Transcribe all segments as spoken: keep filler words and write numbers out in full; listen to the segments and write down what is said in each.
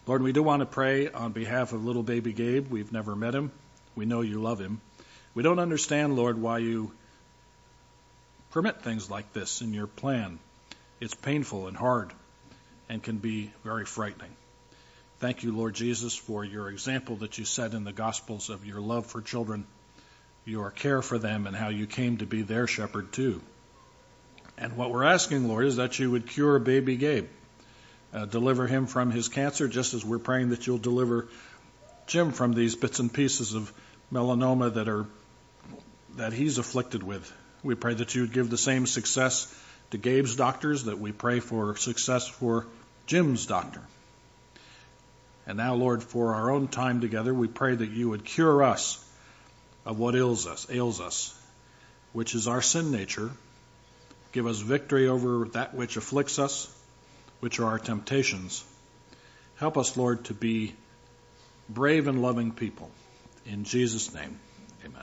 Lord, we do want to pray on behalf of little baby Gabe. We've never met him. We know you love him. We don't understand, Lord, why you permit things like this in your plan. It's painful and hard and can be very frightening. Thank you, Lord Jesus, for your example that you set in the Gospels of your love for children, your care for them, and how you came to be their shepherd too. And what we're asking, Lord, is that you would cure baby Gabe. Uh, deliver him from his cancer, just as we're praying that you'll deliver Jim from these bits and pieces of melanoma that are that he's afflicted with. We pray that you would give the same success to Gabe's doctors that we pray for success for Jim's doctor. And now, Lord, for our own time together, we pray that you would cure us of what ails us, ails us, which is our sin nature. Give us victory over that which afflicts us, which are our temptations. Help us, Lord, to be brave and loving people. In Jesus' name, amen.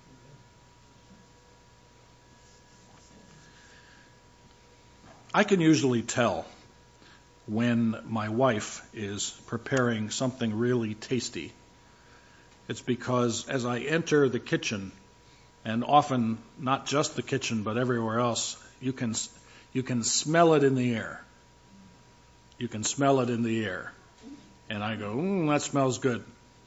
I can usually tell when my wife is preparing something really tasty. It's because as I enter the kitchen, and often not just the kitchen but everywhere else, you can you can smell it in the air. You can smell it in the air. And I go, mm, that smells good.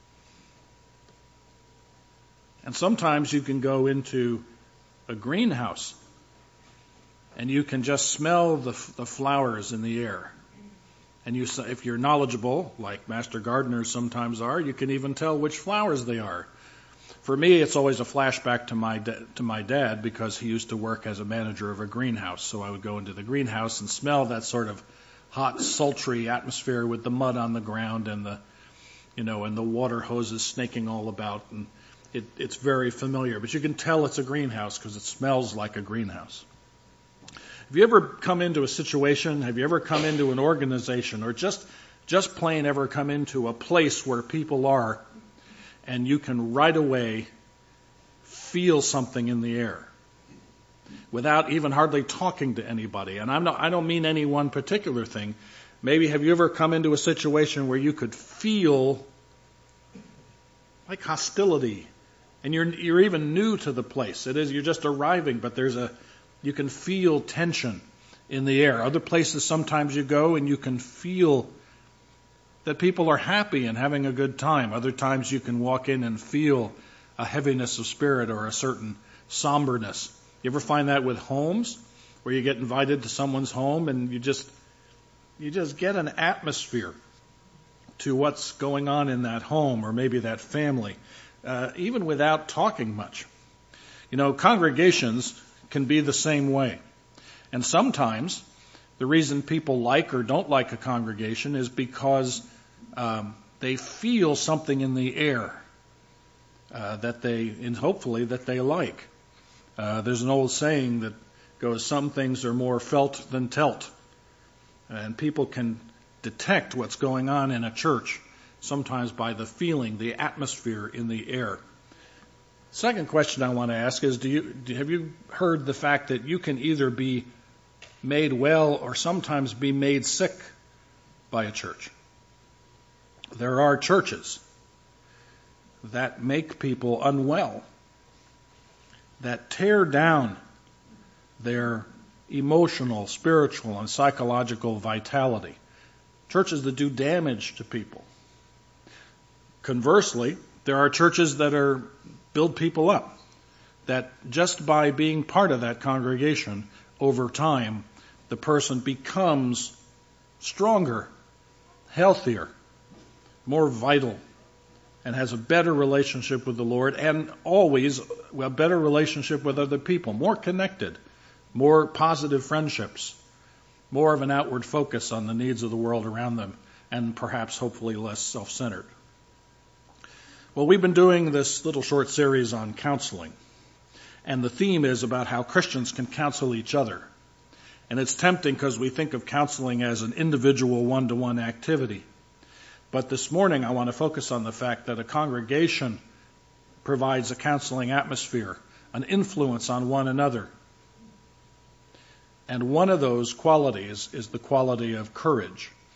And sometimes you can go into a greenhouse and you can just smell the, the flowers in the air. And you, if you're knowledgeable, like master gardeners sometimes are, you can even tell which flowers they are. For me, it's always a flashback to my da- to my dad, because he used to work as a manager of a greenhouse. So I would go into the greenhouse and smell that sort of hot, sultry atmosphere with the mud on the ground and the, you know, and the water hoses snaking all about. And it, it's very familiar. But you can tell it's a greenhouse because it smells like a greenhouse. Have you ever come into a situation, have you ever come into an organization, or just just plain ever come into a place where people are and you can right away feel something in the air without even hardly talking to anybody? And I'm not, I don't mean any one particular thing. Maybe have you ever come into a situation where you could feel like hostility, and you're you're even new to the place? It is, you're just arriving, but there's a you can feel tension in the air. Other places sometimes you go and you can feel that people are happy and having a good time. Other times you can walk in and feel a heaviness of spirit or a certain somberness. You ever find that with homes, where you get invited to someone's home and you just you just get an atmosphere to what's going on in that home or maybe that family, uh, even without talking much. You know, congregations can be the same way. And sometimes the reason people like or don't like a congregation is because um, they feel something in the air uh, that they, and hopefully that they like. Uh, there's an old saying that goes, some things are more felt than telt. And people can detect what's going on in a church sometimes by the feeling, the atmosphere in the air. Second question I want to ask is, do you do, have you heard the fact that you can either be made well or sometimes be made sick by a church? There are churches that make people unwell, that tear down their emotional, spiritual, and psychological vitality. Churches that do damage to people. Conversely, there are churches that are build people up, that just by being part of that congregation, over time, the person becomes stronger, healthier, more vital, and has a better relationship with the Lord, and always a better relationship with other people, more connected, more positive friendships, more of an outward focus on the needs of the world around them, and perhaps hopefully less self-centered. Well, we've been doing this little short series on counseling, and the theme is about how Christians can counsel each other. And it's tempting because we think of counseling as an individual one-to-one activity. But this morning I want to focus on the fact that a congregation provides a counseling atmosphere, an influence on one another. And one of those qualities is the quality of courage.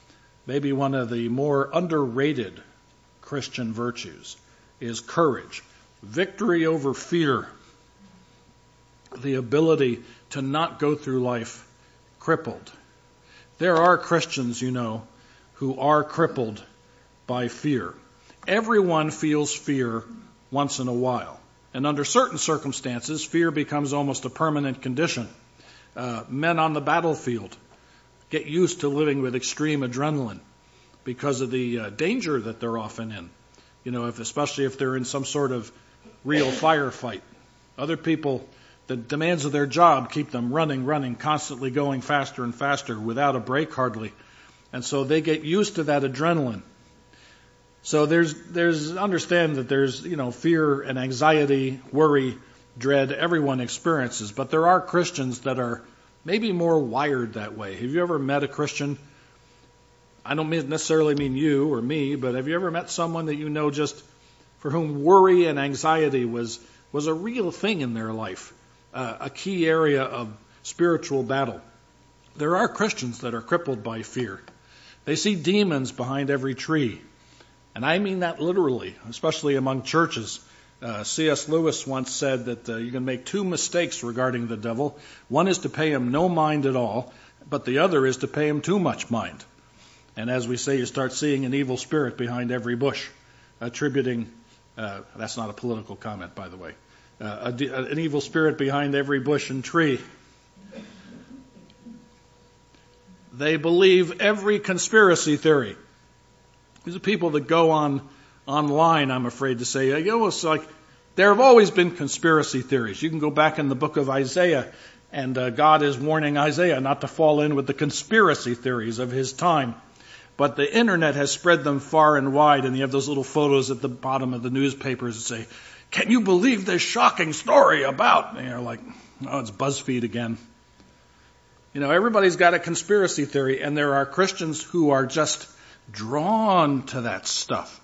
maybe one of the more underrated Christian virtues is courage, victory over fear, the ability to not go through life crippled. There are Christians, you know, who are crippled by fear. Everyone feels fear once in a while. And under certain circumstances, fear becomes almost a permanent condition. Uh, men on the battlefield get used to living with extreme adrenaline because of the uh, danger that they're often in. You know, if, especially if they're in some sort of real firefight. Other people, the demands of their job keep them running, running, constantly going faster and faster without a break hardly. And so they get used to that adrenaline. So there's, there's, understand that there's, you know, fear and anxiety, worry, dread, everyone experiences. But there are Christians that are maybe more wired that way. Have you ever met a Christian? I don't necessarily mean you or me, but have you ever met someone that you know just for whom worry and anxiety was, was a real thing in their life, uh, a key area of spiritual battle? There are Christians that are crippled by fear. They see demons behind every tree. And I mean that literally, especially among churches. Uh, C S Lewis once said that uh, you can make two mistakes regarding the devil. One is to pay him no mind at all, but the other is to pay him too much mind. And as we say, you start seeing an evil spirit behind every bush, attributing, uh, that's not a political comment, by the way, uh, a, an evil spirit behind every bush and tree. They believe every conspiracy theory. These are people that go on online, I'm afraid to say. You know, it's like there have always been conspiracy theories. You can go back in the book of Isaiah, and uh, God is warning Isaiah not to fall in with the conspiracy theories of his time. But the internet has spread them far and wide, and you have those little photos at the bottom of the newspapers that say, "Can you believe this shocking story about?" And you're like, "Oh, it's BuzzFeed again." You know, everybody's got a conspiracy theory, and there are Christians who are just drawn to that stuff.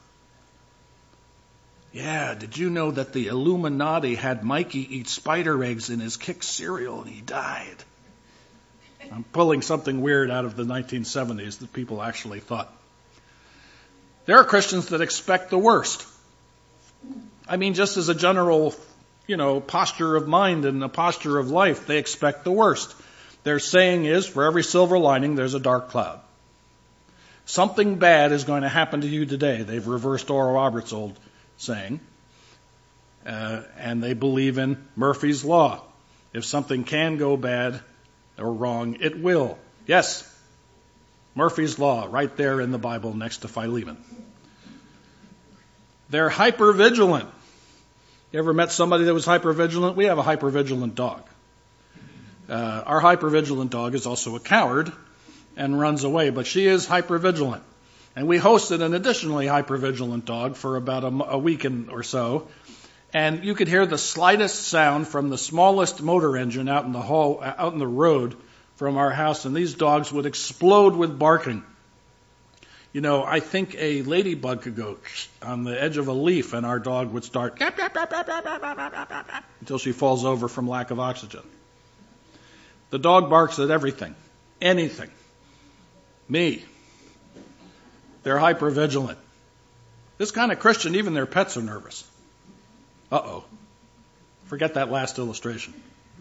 Yeah, did you know that the Illuminati had Mikey eat spider eggs in his Kix cereal and he died? I'm pulling something weird out of the nineteen seventies that people actually thought. There are Christians that expect the worst. I mean, just as a general, you know, posture of mind and a posture of life, they expect the worst. Their saying is, for every silver lining, there's a dark cloud. Something bad is going to happen to you today. They've reversed Oral Roberts' old saying. Uh, and they believe in Murphy's Law. If something can go bad or wrong, it will. Yes, Murphy's Law, right there in the Bible next to Philemon. They're hypervigilant. You ever met somebody that was hypervigilant? We have a hypervigilant dog. Uh, our hypervigilant dog is also a coward and runs away, but she is hypervigilant. And we hosted an additionally hypervigilant dog for about a, a week and, or so. And you could hear the slightest sound from the smallest motor engine out in the hall, out in the road from our house, and these dogs would explode with barking. You know, I think a ladybug could go on the edge of a leaf, and our dog would start until she falls over from lack of oxygen. The dog barks at everything, anything. Me. They're hypervigilant. This kind of Christian, even their pets are nervous. Uh-oh. Forget that last illustration.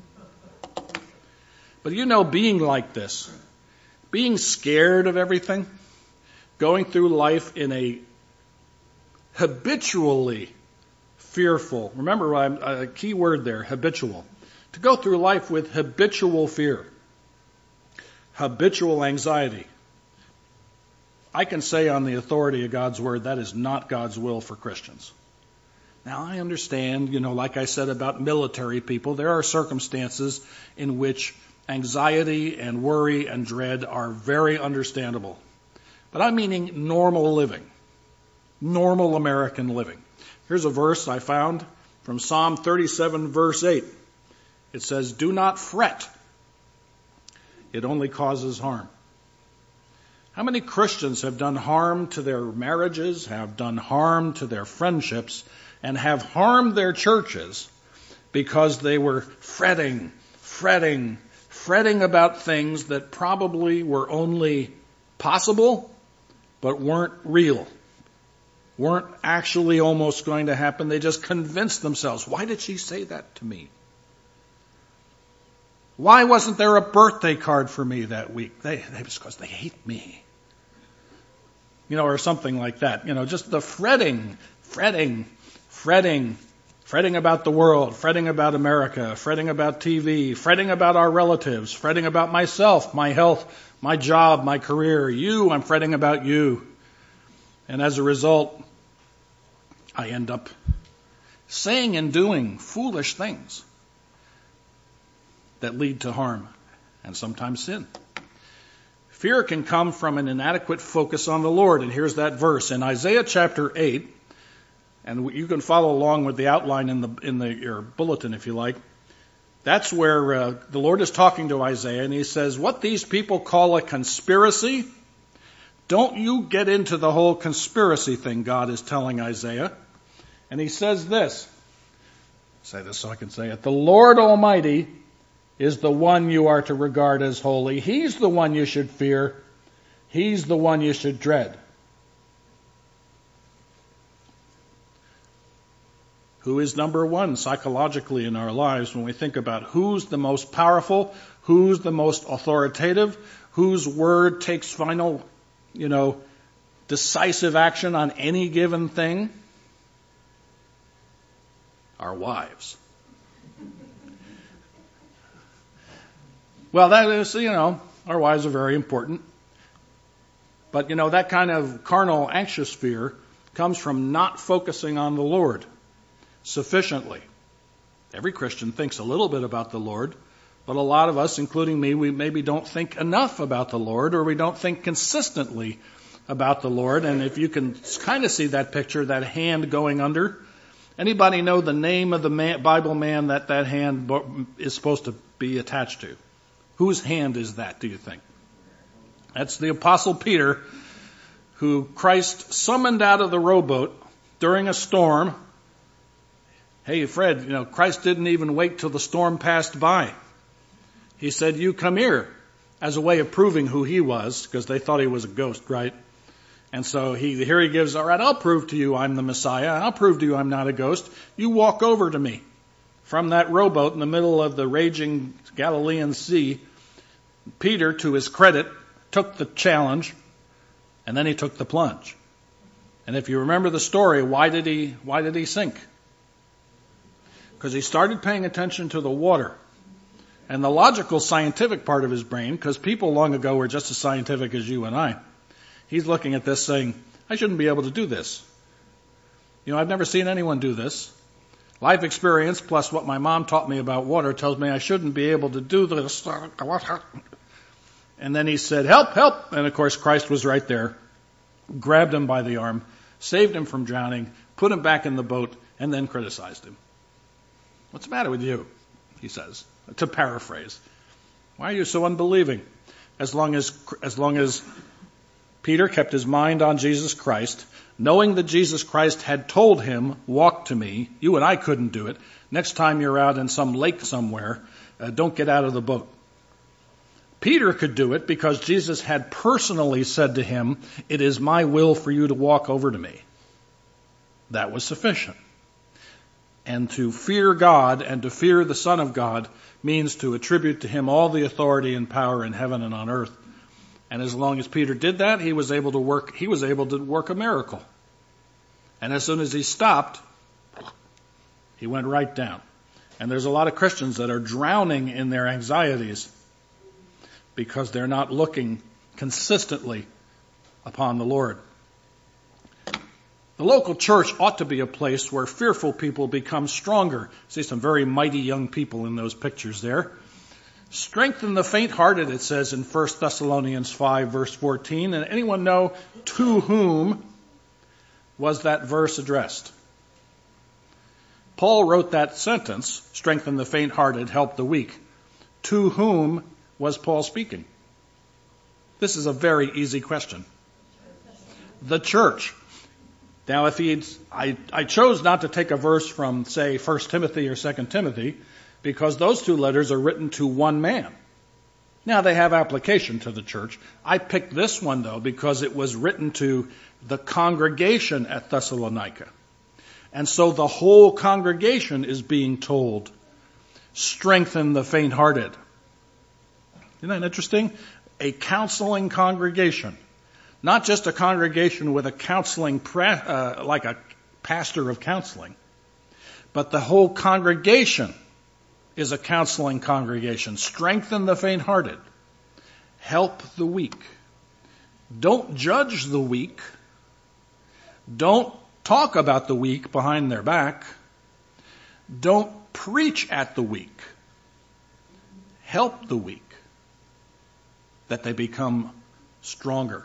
But you know, being like this, being scared of everything, going through life in a habitually fearful, remember a key word there, habitual. To go through life with habitual fear, habitual anxiety. I can say on the authority of God's word, that is not God's will for Christians. Now, I understand, you know, like I said about military people, there are circumstances in which anxiety and worry and dread are very understandable. But I'm meaning normal living, normal American living. Here's a verse I found from Psalm thirty-seven, verse eight. It says, "Do not fret. It only causes harm." How many Christians have done harm to their marriages, have done harm to their friendships, and have harmed their churches because they were fretting, fretting, fretting about things that probably were only possible but weren't real, weren't actually almost going to happen. They just convinced themselves, why did she say that to me? Why wasn't there a birthday card for me that week? They, they was because they hate me. You know, or something like that. You know, just the fretting, fretting, fretting, fretting about the world, fretting about America, fretting about T V, fretting about our relatives, fretting about myself, my health, my job, my career. You, I'm fretting about you. And as a result, I end up saying and doing foolish things that lead to harm and sometimes sin. Fear can come from an inadequate focus on the Lord. And here's that verse in Isaiah chapter eight. And you can follow along with the outline in the in the your bulletin if you like. That's where uh, the Lord is talking to Isaiah, and he says, what these people call a conspiracy, don't you get into the whole conspiracy thing, God is telling Isaiah. And he says this, say this so I can say it, the Lord Almighty is the one you are to regard as holy. He's the one you should fear. He's the one you should dread. Who is number one psychologically in our lives when we think about who's the most powerful, who's the most authoritative, whose word takes final, you know, decisive action on any given thing? Our wives. Well, that is, you know, our wives are very important. But, you know, that kind of carnal, anxious fear comes from not focusing on the Lord sufficiently. Every Christian thinks a little bit about the Lord, but a lot of us, including me, we maybe don't think enough about the Lord, or we don't think consistently about the Lord. And if you can kind of see that picture, that hand going under, anybody know the name of the man, Bible man that that hand is supposed to be attached to? Whose hand is that, do you think? That's the Apostle Peter, who Christ summoned out of the rowboat during a storm. Hey, Fred, you know, Christ didn't even wait till the storm passed by. He said, you come here, as a way of proving who he was, because they thought he was a ghost, right? And so he here he gives, all right, I'll prove to you I'm the Messiah. I'll prove to you I'm not a ghost. You walk over to me. From that rowboat in the middle of the raging Galilean Sea, Peter, to his credit, took the challenge, and then he took the plunge. And if you remember the story, why did he why did he sink? Because he started paying attention to the water. And the logical, scientific part of his brain, because people long ago were just as scientific as you and I, he's looking at this saying, I shouldn't be able to do this. You know, I've never seen anyone do this. Life experience plus what my mom taught me about water tells me I shouldn't be able to do this. And then he said, help, help. And of course, Christ was right there, grabbed him by the arm, saved him from drowning, put him back in the boat, and then criticized him. What's the matter with you? He says, to paraphrase. Why are you so unbelieving? As long as, as long as Peter kept his mind on Jesus Christ, knowing that Jesus Christ had told him, walk to me, you and I couldn't do it. Next time you're out in some lake somewhere, uh, don't get out of the boat. Peter could do it because Jesus had personally said to him, it is my will for you to walk over to me. That was sufficient. And to fear God and to fear the Son of God means to attribute to him all the authority and power in heaven and on earth. And as long as Peter did that, he was able to work, he was able to work a miracle. And as soon as he stopped, he went right down. And there's a lot of Christians that are drowning in their anxieties because they're not looking consistently upon the Lord. The local church ought to be a place where fearful people become stronger. See some very mighty young people in those pictures there. Strengthen the faint-hearted, it says in First Thessalonians five, verse fourteen. And anyone know to whom was that verse addressed? Paul wrote that sentence, strengthen the faint-hearted, help the weak. To whom was Paul speaking? This is a very easy question. The church. Now, if he'd, I, I chose not to take a verse from, say, First Timothy or Second Timothy, because those two letters are written to one man. Now, they have application to the church. I picked this one, though, because it was written to the congregation at Thessalonica. And so the whole congregation is being told, strengthen the faint-hearted. Isn't that interesting? A counseling congregation. Not just a congregation with a counseling, pra- uh, like a pastor of counseling, but the whole congregation is a counseling congregation. Strengthen the faint-hearted. Help the weak. Don't judge the weak. Don't talk about the weak behind their back. Don't preach at the weak. Help the weak, that they become stronger.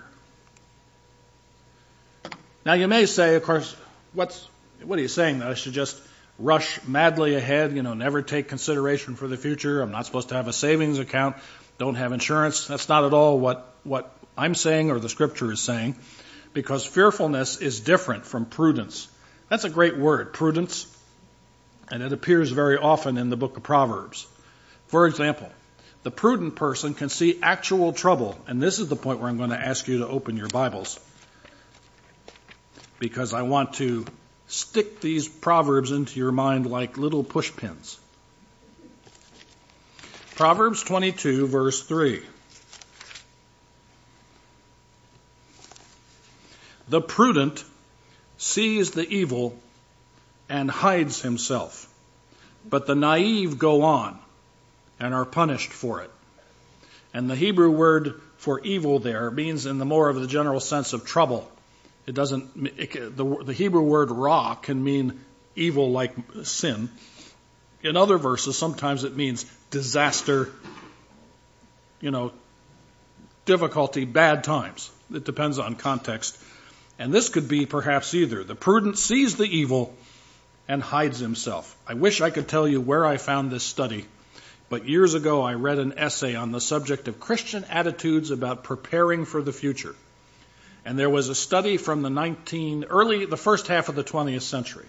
Now you may say, of course, what's what are you saying? That I should just rush madly ahead, you know, never take consideration for the future? I'm not supposed to have a savings account, don't have insurance. That's not at all what, what I'm saying or the Scripture is saying, because fearfulness is different from prudence. That's a great word, prudence, and it appears very often in the book of Proverbs. For example, the prudent person can see actual trouble, and this is the point where I'm going to ask you to open your Bibles, because I want to stick these proverbs into your mind like little push pins. Proverbs twenty-two, verse three. The prudent sees the evil and hides himself, but the naive go on and are punished for it. And the Hebrew word for evil there means in the more of the general sense of trouble. It doesn't, it, the, the Hebrew word ra can mean evil like sin. In other verses, sometimes it means disaster, you know, difficulty, bad times. It depends on context. And this could be perhaps either. The prudent sees the evil and hides himself. I wish I could tell you where I found this study, but years ago I read an essay on the subject of Christian attitudes about preparing for the future. And there was a study from the nineteen early the first half of the twentieth century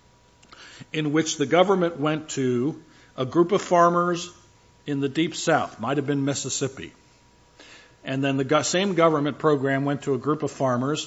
in which the government went to a group of farmers in the deep south, might have been Mississippi. And then the same government program went to a group of farmers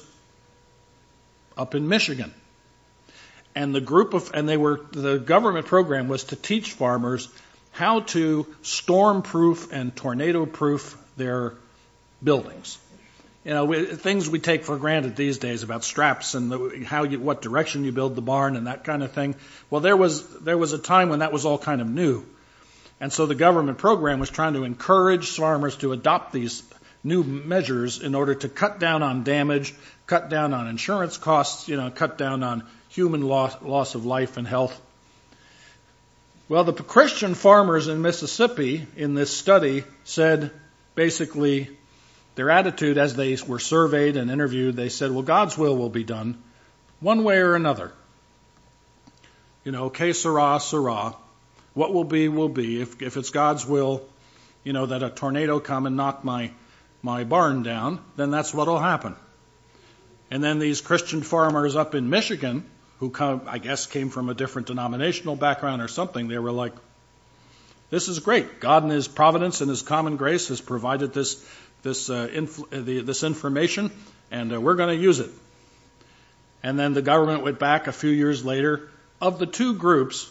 up in Michigan. And the group of and they were the government program was to teach farmers how to storm-proof and tornado-proof their buildings. You know, we, things we take for granted these days about straps and the, how you, what direction you build the barn and that kind of thing. Well, there was there was a time when that was all kind of new, and so the government program was trying to encourage farmers to adopt these new measures in order to cut down on damage, cut down on insurance costs, you know, cut down on human loss, loss of life and health. Well, the Christian farmers in Mississippi in this study said basically, their attitude as they were surveyed and interviewed, they said, well, God's will will be done one way or another. You know, que sera, sera. What will be, will be. If, if it's God's will, you know, that a tornado come and knock my, my barn down, then that's what will happen. And then these Christian farmers up in Michigan, who come, I guess came from a different denominational background or something, they were like, this is great. God in His providence and His common grace has provided this this uh, inf- the, this information, and uh, we're going to use it. And then the government went back a few years later. Of the two groups,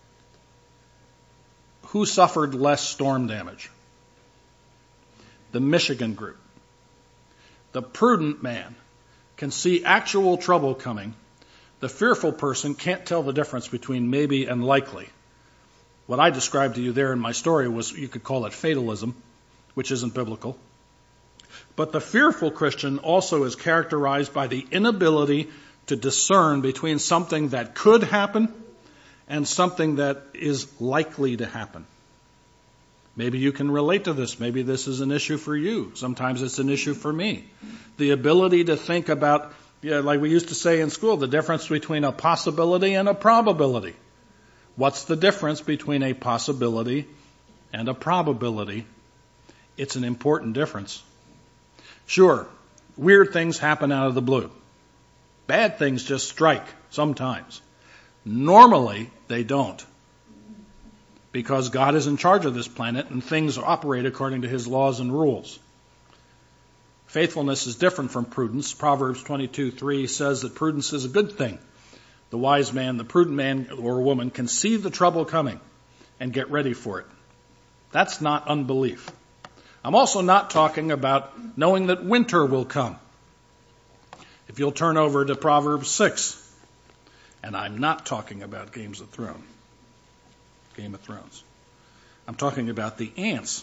who suffered less storm damage? The Michigan group. The prudent man can see actual trouble coming. The fearful person can't tell the difference between maybe and likely. What I described to you there in my story was, you could call it fatalism, which isn't biblical. But the fearful Christian also is characterized by the inability to discern between something that could happen and something that is likely to happen. Maybe you can relate to this. Maybe this is an issue for you. Sometimes it's an issue for me. The ability to think about, yeah, like we used to say in school, the difference between a possibility and a probability. What's the difference between a possibility and a probability? It's an important difference. Sure, weird things happen out of the blue. Bad things just strike sometimes. Normally, they don't. because God is in charge of this planet and things operate according to his laws and rules. Faithfulness is different from prudence. Proverbs twenty-two three says that prudence is a good thing. The wise man, the prudent man or woman can see the trouble coming and get ready for it. That's not unbelief. I'm also not talking about knowing that winter will come. If you'll turn over to Proverbs six, and I'm not talking about Games of Thrones, Game of Thrones. I'm talking about the ants.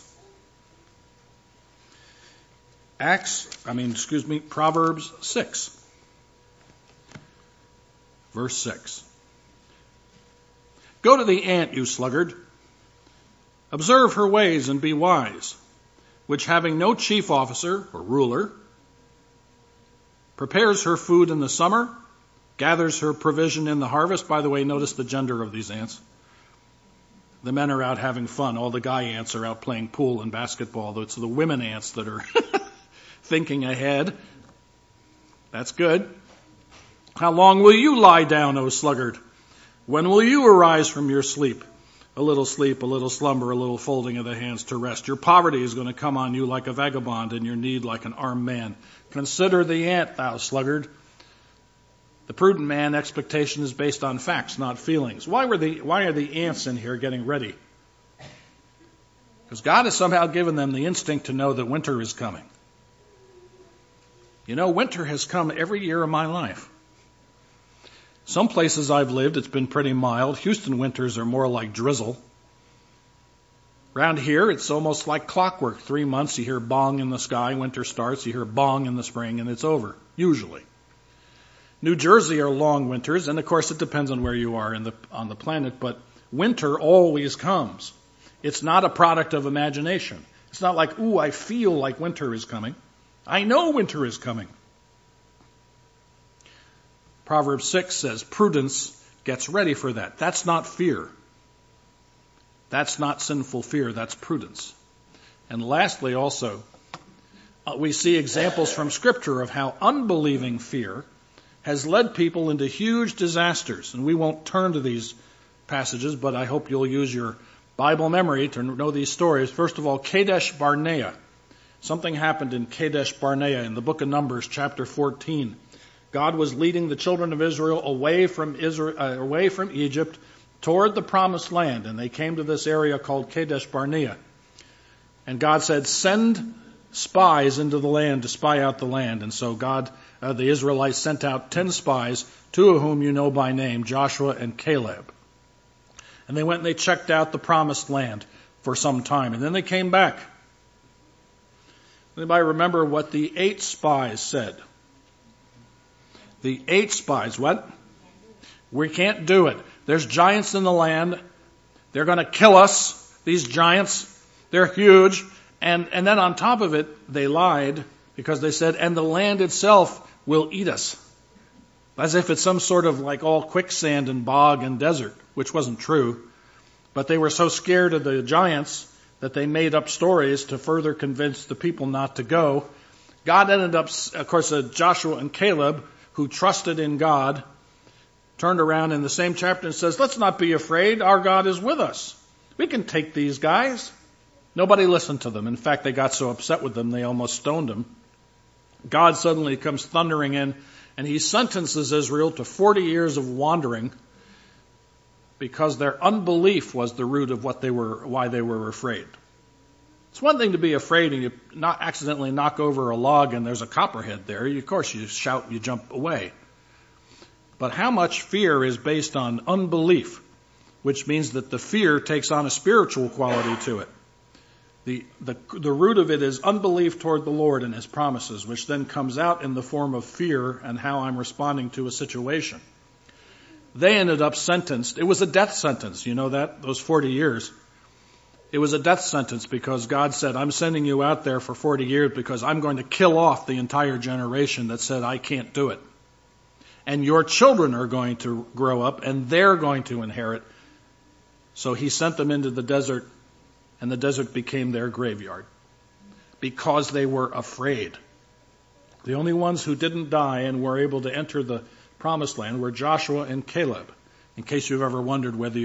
Acts, I mean, excuse me, Proverbs six, verse six. Go to the ant, you sluggard. Observe her ways and be wise, which having no chief officer or ruler, prepares her food in the summer, gathers her provision in the harvest. By the way, notice the gender of these ants. The men are out having fun. All the guy ants are out playing pool and basketball. It's the women ants that are thinking ahead. That's good. How long will you lie down, O sluggard? When will you arise from your sleep? A little sleep, a little slumber, a little folding of the hands to rest. Your poverty is going to come on you like a vagabond, and your need like an armed man. Consider the ant, thou sluggard. The prudent man, expectation is based on facts, not feelings. Why were the why are the ants in here getting ready? Because God has somehow given them the instinct to know that winter is coming. You know, winter has come every year of my life. Some places I've lived, it's been pretty mild. Houston winters are more like drizzle. Around here, it's almost like clockwork. Three months, you hear bong in the sky, winter starts, you hear bong in the spring, and it's over, usually. New Jersey are long winters, and of course it depends on where you are in the, on the planet, but winter always comes. It's not a product of imagination. It's not like, ooh, I feel like winter is coming. I know winter is coming. Proverbs six says prudence gets ready for that. That's not fear. That's not sinful fear. That's prudence. And lastly also, uh, we see examples from Scripture of how unbelieving fear has led people into huge disasters. And we won't turn to these passages, but I hope you'll use your Bible memory to know these stories. First of all, Kadesh Barnea. Something happened in Kadesh Barnea in the book of Numbers, chapter fourteen. God was leading the children of Israel away from Israel, uh, away from Egypt toward the promised land, and they came to this area called Kadesh Barnea. And God said, "Send spies into the land to spy out the land." And so God, uh, the Israelites, sent out ten spies, two of whom you know by name, Joshua and Caleb. And they went and they checked out the promised land for some time, and then they came back. Anybody remember what the eight spies said? The eight spies, what? We can't do it. There's giants in the land. They're going to kill us, these giants. They're huge. And, and then on top of it, they lied because they said, and the land itself will eat us. As if it's some sort of like all quicksand and bog and desert, which wasn't true. But they were so scared of the giants that they made up stories to further convince the people not to go. God ended up, of course, uh, Joshua and Caleb, who trusted in God, turned around in the same chapter and says, let's not be afraid. Our God is with us. We can take these guys. Nobody listened to them. In fact, they got so upset with them, they almost stoned them. God suddenly comes thundering in, and he sentences Israel to forty years of wandering because their unbelief was the root of what they were, why they were afraid. It's one thing to be afraid and you not accidentally knock over a log and there's a copperhead there. Of course, you shout, you jump away. But how much fear is based on unbelief, which means that the fear takes on a spiritual quality to it. The, the, the root of it is unbelief toward the Lord and his promises, which then comes out in the form of fear and how I'm responding to a situation. They ended up sentenced. It was a death sentence. You know that? Those forty years. It was a death sentence because God said, I'm sending you out there for forty years because I'm going to kill off the entire generation that said, I can't do it. And your children are going to grow up and they're going to inherit. So he sent them into the desert, and the desert became their graveyard because they were afraid. The only ones who didn't die and were able to enter the promised land were Joshua and Caleb. In case you've ever wondered whether your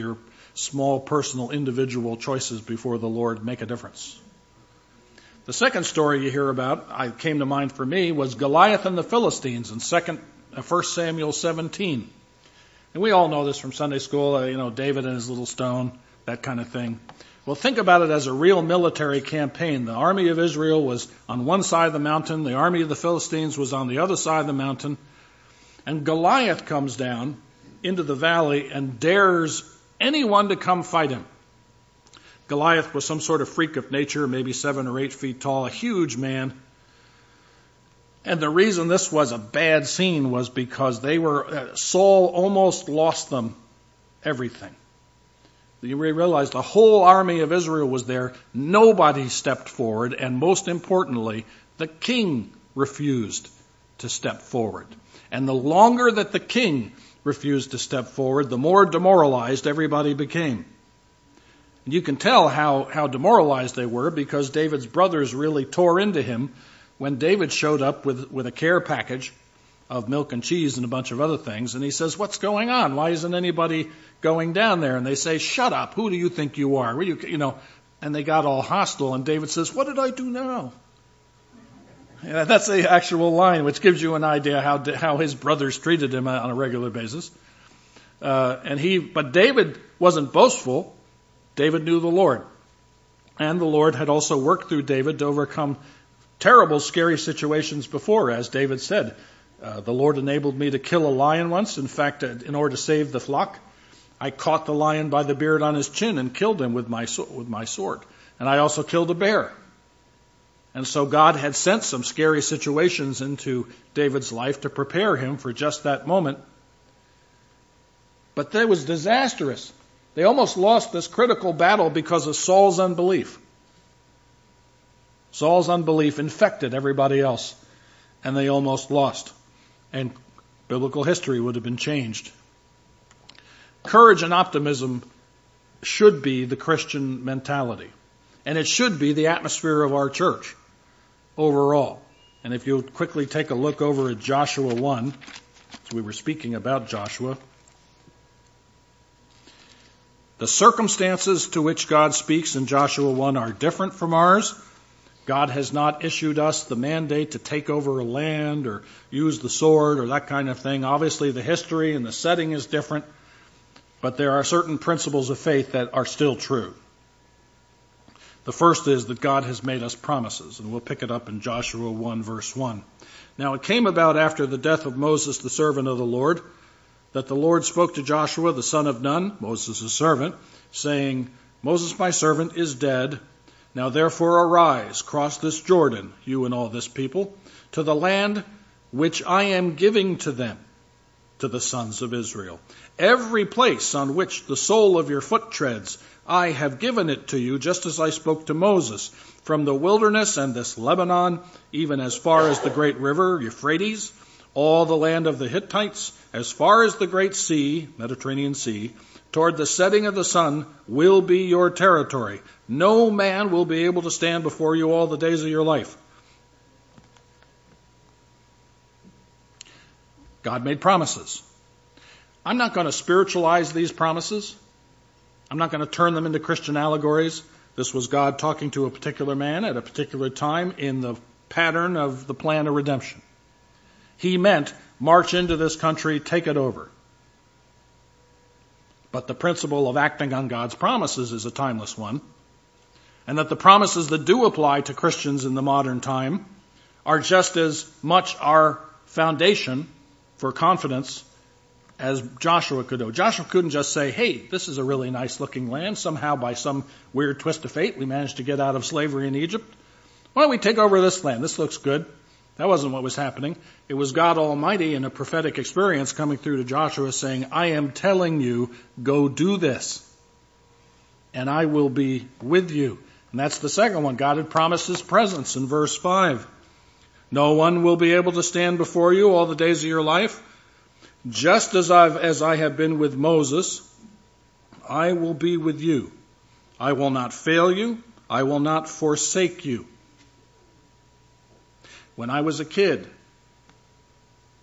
small personal individual choices before the Lord make a difference. The second story you hear about, I came to mind for me, was Goliath and the Philistines in second, First Samuel seventeen. And we all know this from Sunday school, uh, you know, David and his little stone, that kind of thing. Well, think about it as a real military campaign. The army of Israel was on one side of the mountain. The army of the Philistines was on the other side of the mountain. And Goliath comes down into the valley and dares anyone to come fight him. Goliath was some sort of freak of nature, maybe seven or eight feet tall, a huge man. And the reason this was a bad scene was because they were, uh, Saul almost lost them everything. You realize the whole army of Israel was there. Nobody stepped forward. And most importantly, the king refused to step forward. And the longer that the king refused to step forward, the more demoralized everybody became. And you can tell how, how demoralized they were because David's brothers really tore into him when David showed up with, with a care package of milk and cheese and a bunch of other things. And he says, what's going on? Why isn't anybody going down there? And they say, shut up. Who do you think you are? You, you know, and they got all hostile. And David says, what did I do now? Yeah, that's the actual line, which gives you an idea how, how his brothers treated him on a regular basis. Uh, and he, but David wasn't boastful. David knew the Lord. And the Lord had also worked through David to overcome terrible, scary situations before, as David said. Uh, the Lord enabled me to kill a lion once. In fact, uh, in order to save the flock, I caught the lion by the beard on his chin and killed him with my, with my sword. And I also killed a bear. And so God had sent some scary situations into David's life to prepare him for just that moment. But that was disastrous. They almost lost this critical battle because of Saul's unbelief. Saul's unbelief infected everybody else, and they almost lost. And biblical history would have been changed. Courage and optimism should be the Christian mentality. And it should be the atmosphere of our church overall. And if you'll quickly take a look over at Joshua one, as we were speaking about Joshua, the circumstances to which God speaks in Joshua one are different from ours. God has not issued us the mandate to take over a land or use the sword or that kind of thing. Obviously, the history and the setting is different, but there are certain principles of faith that are still true. The first is that God has made us promises, and we'll pick it up in Joshua one, verse one. Now, it came about after the death of Moses, the servant of the Lord, that the Lord spoke to Joshua, the son of Nun, Moses' servant, saying, Moses, my servant, is dead. Now therefore arise, cross this Jordan, you and all this people, to the land which I am giving to them, to the sons of Israel. Every place on which the sole of your foot treads, I have given it to you, just as I spoke to Moses, from the wilderness and this Lebanon, even as far as the great river Euphrates, all the land of the Hittites, as far as the great sea, Mediterranean Sea, toward the setting of the sun will be your territory. No man will be able to stand before you all the days of your life. God made promises. I'm not going to spiritualize these promises. I'm not going to turn them into Christian allegories. This was God talking to a particular man at a particular time in the pattern of the plan of redemption. He meant march into this country, take it over. But the principle of acting on God's promises is a timeless one. And that the promises that do apply to Christians in the modern time are just as much our foundation for confidence as Joshua could do. Joshua couldn't just say, hey, this is a really nice looking land. Somehow by some weird twist of fate, we managed to get out of slavery in Egypt. Why don't we take over this land? This looks good. That wasn't what was happening. It was God Almighty in a prophetic experience coming through to Joshua saying, I am telling you, go do this, and I will be with you. And that's the second one. God had promised his presence in verse five. No one will be able to stand before you all the days of your life. Just as I've, as I have been with Moses, I will be with you. I will not fail you. I will not forsake you. When I was a kid,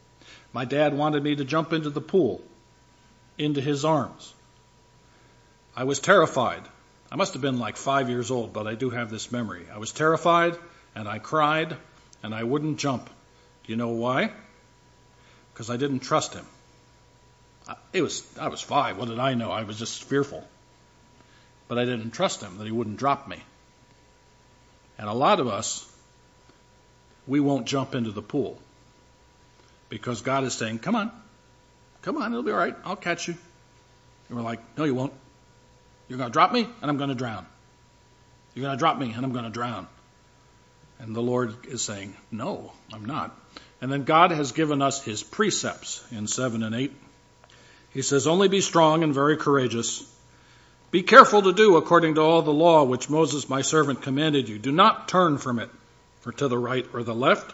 my dad wanted me to jump into the pool, into his arms. I was terrified. I must have been like five years old, but I do have this memory. I was terrified, and I cried, and I wouldn't jump. Do you know why? Because I didn't trust him. It was, I was five. What did I know? I was just fearful. But I didn't trust him that he wouldn't drop me. And a lot of us, we won't jump into the pool because God is saying, come on, come on, it'll be all right. I'll catch you. And we're like, no, you won't. You're going to drop me and I'm going to drown. You're going to drop me and I'm going to drown. And the Lord is saying, no, I'm not. And then God has given us his precepts in seven and eight. He says, only be strong and very courageous. Be careful to do according to all the law which Moses my servant commanded you. Do not turn from it, or to the right or the left,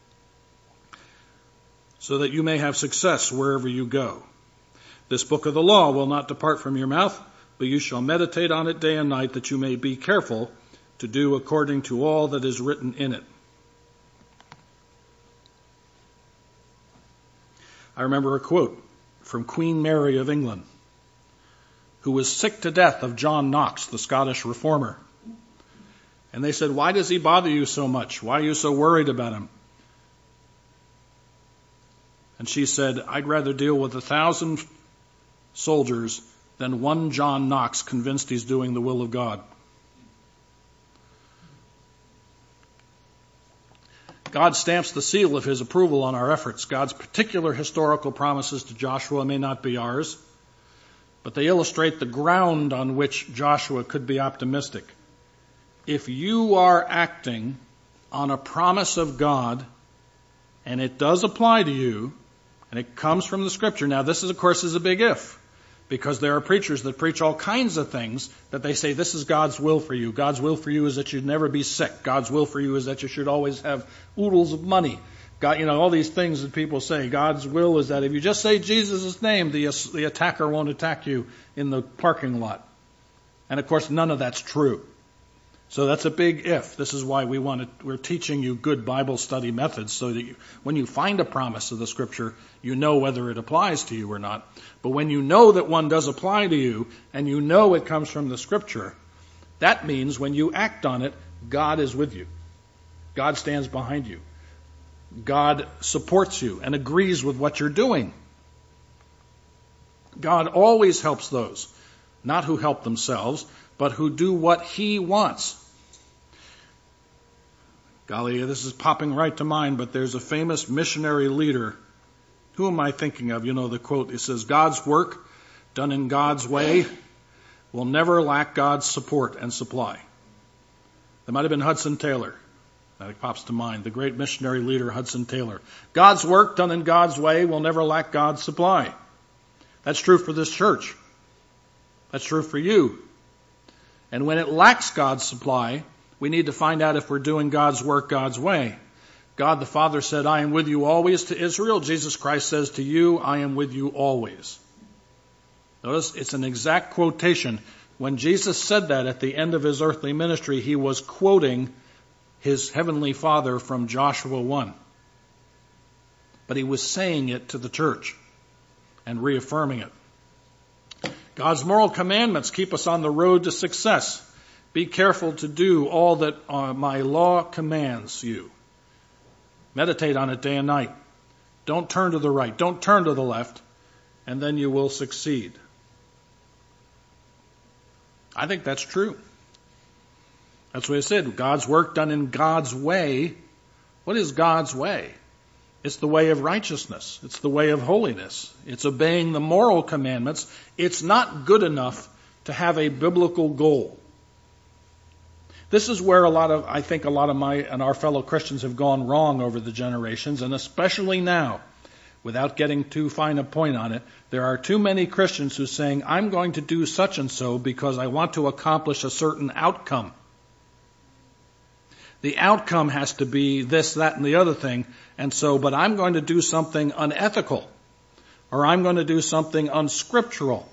so that you may have success wherever you go. This book of the law will not depart from your mouth, but you shall meditate on it day and night, that you may be careful to do according to all that is written in it. I remember a quote from Queen Mary of England, who was sick to death of John Knox, the Scottish reformer. And they said, why does he bother you so much? Why are you so worried about him? And she said, I'd rather deal with a thousand soldiers than one John Knox convinced he's doing the will of God. God stamps the seal of his approval on our efforts. God's particular historical promises to Joshua may not be ours, but they illustrate the ground on which Joshua could be optimistic. If you are acting on a promise of God, and it does apply to you, and it comes from the Scripture. Now, this is, of course, is a big if, because there are preachers that preach all kinds of things that they say, this is God's will for you. God's will for you is that you'd never be sick. God's will for you is that you should always have oodles of money. God, you know, all these things that people say. God's will is that if you just say Jesus' name, the, the attacker won't attack you in the parking lot. And, of course, none of that's true. So that's a big if. This is why we want to, we're teaching you good Bible study methods so that you, when you find a promise of the Scripture, you know whether it applies to you or not. But when you know that one does apply to you and you know it comes from the Scripture, that means when you act on it, God is with you. God stands behind you. God supports you and agrees with what you're doing. God always helps those, not who help themselves, but who do what he wants. Golly, this is popping right to mind, but there's a famous missionary leader. Who am I thinking of? You know the quote, it says, God's work done in God's way will never lack God's support and supply. That might have been Hudson Taylor. That pops to mind, the great missionary leader Hudson Taylor. God's work done in God's way will never lack God's supply. That's true for this church. That's true for you. And when it lacks God's supply, we need to find out if we're doing God's work God's way. God the Father said, I am with you always to Israel. Jesus Christ says to you, I am with you always. Notice it's an exact quotation. When Jesus said that at the end of his earthly ministry, he was quoting his heavenly Father from Joshua one. But he was saying it to the church and reaffirming it. God's moral commandments keep us on the road to success. Be careful to do all that uh, my law commands you. Meditate on it day and night. Don't turn to the right. Don't turn to the left. And then you will succeed. I think that's true. That's what I said. God's work done in God's way. What is God's way? It's the way of righteousness. It's the way of holiness. It's obeying the moral commandments. It's not good enough to have a biblical goal. This is where a lot of, I think a lot of my and our fellow Christians have gone wrong over the generations, and especially now, without getting too fine a point on it, there are too many Christians who are saying, I'm going to do such and so because I want to accomplish a certain outcome. The outcome has to be this, that, and the other thing, and so, but I'm going to do something unethical, or I'm going to do something unscriptural.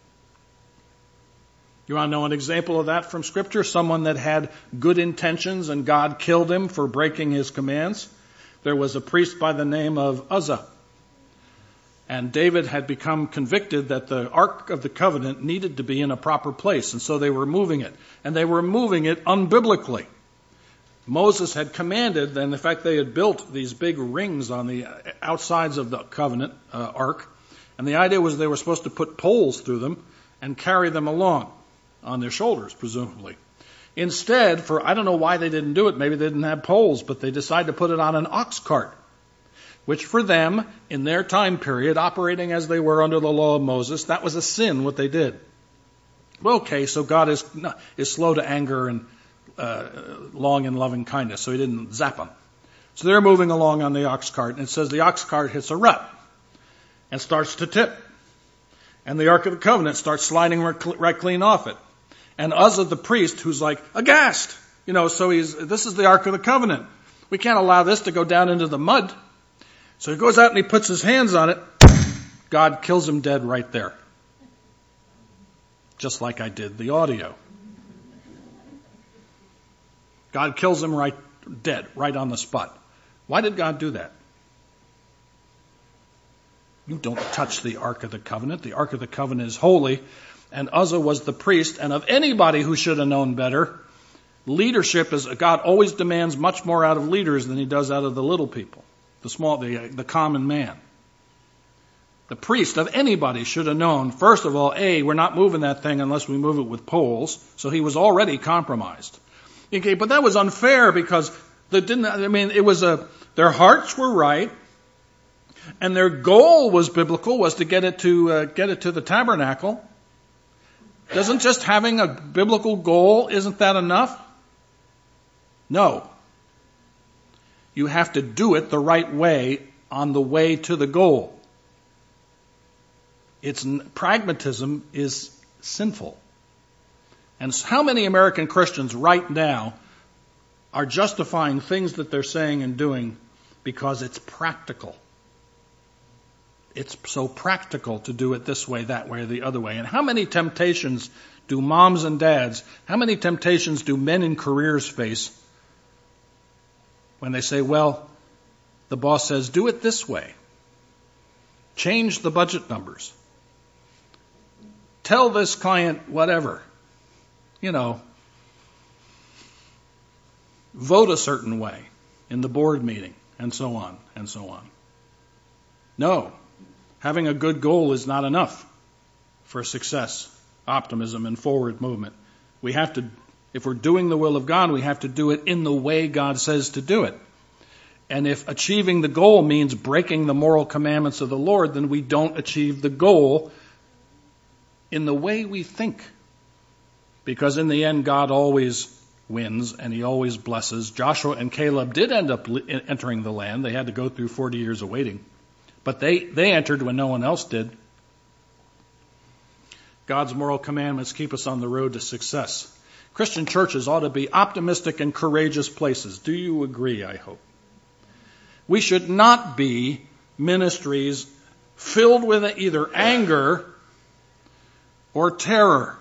You want to know an example of that from Scripture? Someone that had good intentions and God killed him for breaking his commands. There was a priest by the name of Uzzah. And David had become convicted that the Ark of the Covenant needed to be in a proper place, and so they were moving it. And they were moving it unbiblically. Moses had commanded, and in fact they had built these big rings on the outsides of the covenant uh, ark, and the idea was they were supposed to put poles through them and carry them along on their shoulders, presumably. Instead, for I don't know why they didn't do it, maybe they didn't have poles, but they decided to put it on an ox cart, which for them, in their time period, operating as they were under the law of Moses, that was a sin, what they did. Well, okay, so God is, is slow to anger and uh, long in loving kindness, so he didn't zap them. So they're moving along on the ox cart, and it says the ox cart hits a rut and starts to tip. And the Ark of the Covenant starts sliding right clean off it. And Uzzah the priest, who's like, aghast, you know, so he's, this is the Ark of the Covenant. We can't allow this to go down into the mud. So he goes out and he puts his hands on it. God kills him dead right there. Just like I did the audio. God kills him right dead, right on the spot. Why did God do that? You don't touch the Ark of the Covenant. The Ark of the Covenant is holy. And Uzzah was the priest. And of anybody who should have known better, leadership is, God always demands much more out of leaders than he does out of the little people, the small, the, the common man. The priest of anybody should have known, first of all, A, we're not moving that thing unless we move it with poles. So he was already compromised. Okay, but that was unfair because they didn't, I mean, it was a, their hearts were right. And their goal was biblical, was to get it to uh, get it to the tabernacle. Doesn't just having a biblical goal, isn't that enough? No. You have to do it the right way on the way to the goal. It's pragmatism is sinful. And how many American Christians right now are justifying things that they're saying and doing because it's practical? It's so practical to do it this way, that way, or the other way. And how many temptations do moms and dads, how many temptations do men in careers face when they say, well, the boss says, do it this way. Change the budget numbers. Tell this client whatever. You know, vote a certain way in the board meeting, and so on, and so on. No. Having a good goal is not enough for success, optimism, and forward movement. We have to, if we're doing the will of God, we have to do it in the way God says to do it. And if achieving the goal means breaking the moral commandments of the Lord, then we don't achieve the goal in the way we think. Because in the end, God always wins and he always blesses. Joshua and Caleb did end up entering the land. They had to go through forty years of waiting. But they, they entered when no one else did. God's moral commandments keep us on the road to success. Christian churches ought to be optimistic and courageous places. Do you agree, I hope? We should not be ministries filled with either anger or terror.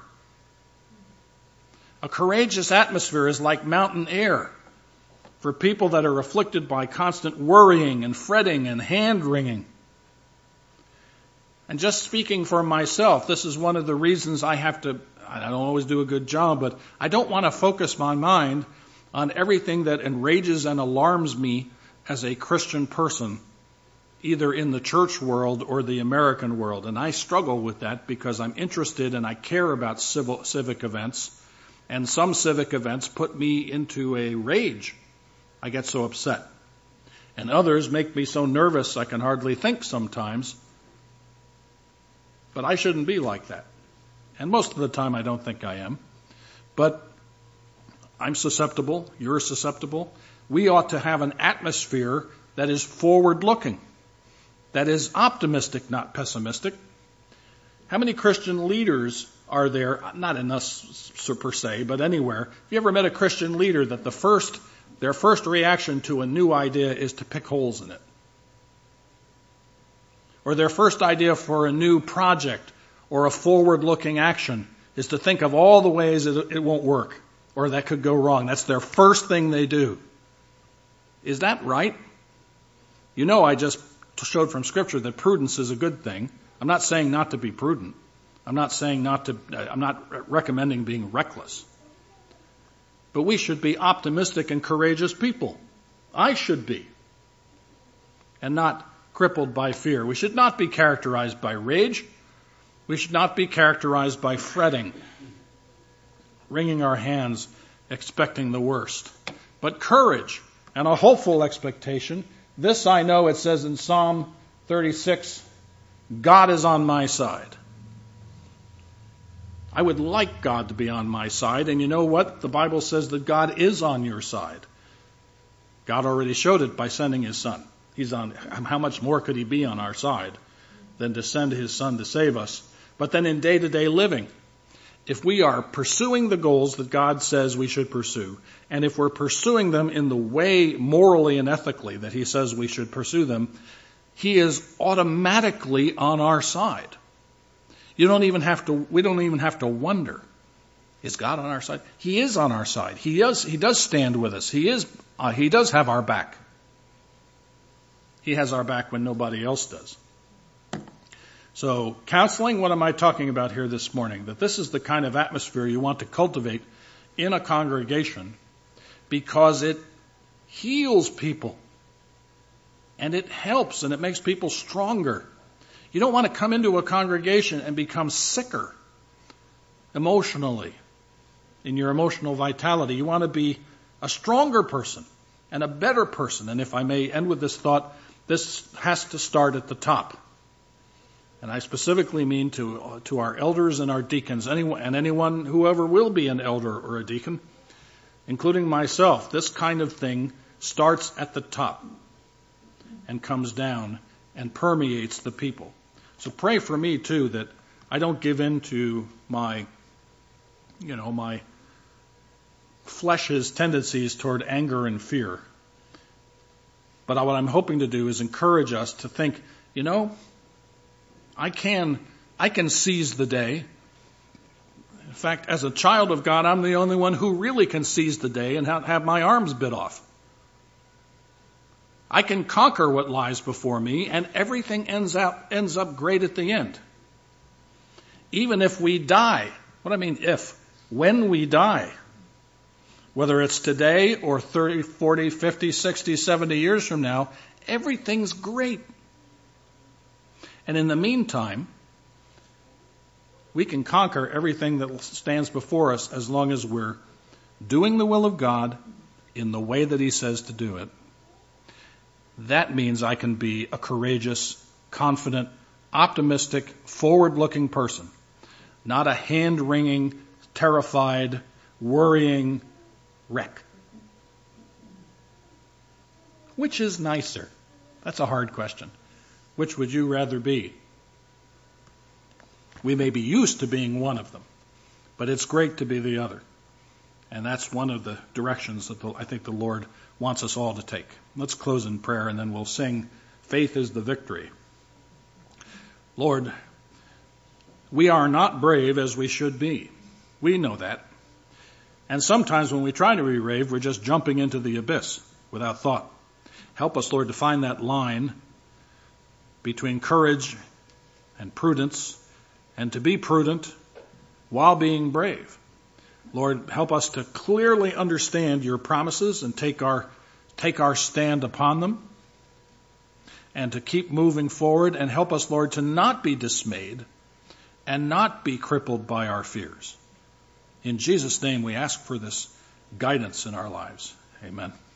A courageous atmosphere is like mountain air for people that are afflicted by constant worrying and fretting and hand-wringing. And just speaking for myself, this is one of the reasons I have to, I don't always do a good job, but I don't want to focus my mind on everything that enrages and alarms me as a Christian person, either in the church world or the American world. And I struggle with that because I'm interested and I care about civil, civic events. And some civic events put me into a rage. I get so upset. And others make me so nervous I can hardly think sometimes. But I shouldn't be like that. And most of the time I don't think I am. But I'm susceptible. You're susceptible. We ought to have an atmosphere that is forward-looking, that is optimistic, not pessimistic. How many Christian leaders are there, not in us per se, but anywhere? Have you ever met a Christian leader that the first Their first reaction to a new idea is to pick holes in it? Or their first idea for a new project or a forward-looking action is to think of all the ways that it won't work or that could go wrong. That's their first thing they do. Is that right? You know, I just showed from Scripture that prudence is a good thing. I'm not saying not to be prudent. I'm not saying not to, I'm not recommending being reckless. But we should be optimistic and courageous people. I should be. And not crippled by fear. We should not be characterized by rage. We should not be characterized by fretting, wringing our hands, expecting the worst. But courage and a hopeful expectation. This I know, it says in Psalm thirty-six, God is on my side. I would like God to be on my side, and you know what? The Bible says that God is on your side. God already showed it by sending his Son. He's on. How much more could he be on our side than to send his Son to save us? But then in day-to-day living, if we are pursuing the goals that God says we should pursue, and if we're pursuing them in the way morally and ethically that he says we should pursue them, he is automatically on our side. You don't even have to, we don't even have to wonder, is God on our side? He is on our side. He does, he does stand with us. He is, uh, he does have our back. He has our back when nobody else does. So counseling, what am I talking about here this morning? That this is the kind of atmosphere you want to cultivate in a congregation because it heals people and it helps and it makes people stronger. You don't want to come into a congregation and become sicker emotionally in your emotional vitality. You want to be a stronger person and a better person. And if I may end with this thought, this has to start at the top. And I specifically mean to uh, to our elders and our deacons, anyone and anyone whoever will be an elder or a deacon, including myself. This kind of thing starts at the top and comes down and permeates the people. So pray for me too that I don't give in to my, you know, my flesh's tendencies toward anger and fear. But what I'm hoping to do is encourage us to think, you know, I can, I can seize the day. In fact, as a child of God, I'm the only one who really can seize the day and have my arms bit off. I can conquer what lies before me, and everything ends up, ends up great at the end. Even if we die. What I mean if? When we die. Whether it's today or thirty, forty, fifty, sixty, seventy years from now, everything's great. And in the meantime, we can conquer everything that stands before us as long as we're doing the will of God in the way that he says to do it. That means I can be a courageous, confident, optimistic, forward-looking person, not a hand-wringing, terrified, worrying wreck. Which is nicer? That's a hard question. Which would you rather be? We may be used to being one of them, but it's great to be the other. And that's one of the directions that the, I think the Lord wants us all to take. Let's close in prayer and then we'll sing, Faith is the Victory. Lord, we are not brave as we should be. We know that. And sometimes when we try to be brave, we're just jumping into the abyss without thought. Help us, Lord, to find that line between courage and prudence, and to be prudent while being brave. Lord, help us to clearly understand your promises and take our take our stand upon them, and to keep moving forward, and help us, Lord, to not be dismayed and not be crippled by our fears. In Jesus' name we ask for this guidance in our lives. Amen.